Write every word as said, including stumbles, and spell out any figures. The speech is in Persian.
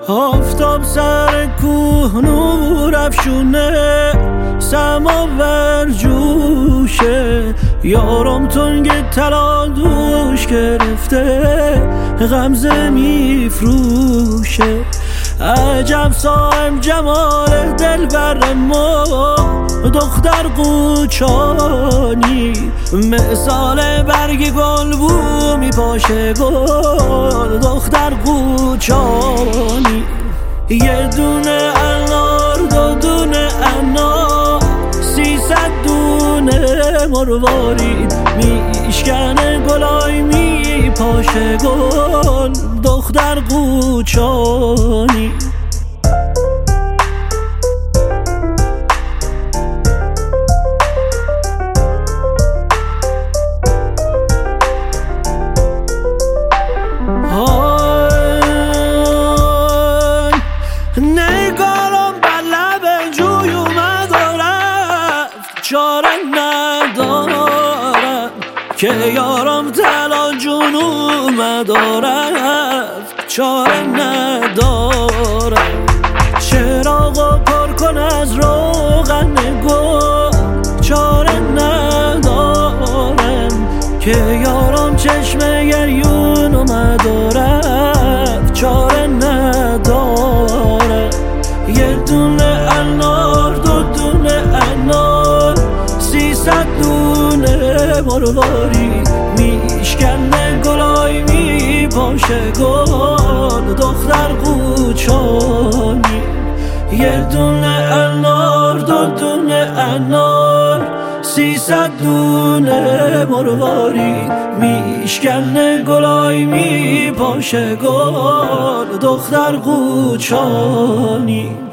آفتاب سر کوه نور افشونه، سماور جوشه، یارم تنگ طلا دوش گرفته، غمزه میفروشه. عجب صاحب جمال دلبر ما، دختر قوچانی، مثال برگ گل بو میپاشه گل، دختر قوچانی. یه دونه انار، دو دونه انار، سیصد دونه مروارید، میشکنه گلای میپاشه گل، دختر قوچانی. نگارم بر لب جوی اومد و رفت، چاره ندارم که یارم طلا جون اومد و رفت، چاره ندارم. چراغو پر کن از روغن گل، چاره ندارم که یارم چشم گریون اومد و رفت، چاره ندارم. یه دونه انار، دو دونه انار، سیصد دونه مروارید، میشکنه گلای میپاشه گل، دختر قوچانی. یه دونه انار، دو دونه انار، سیصد دونه مروارید، میشکنه گلای میپاشه گل، دختر قوچانی.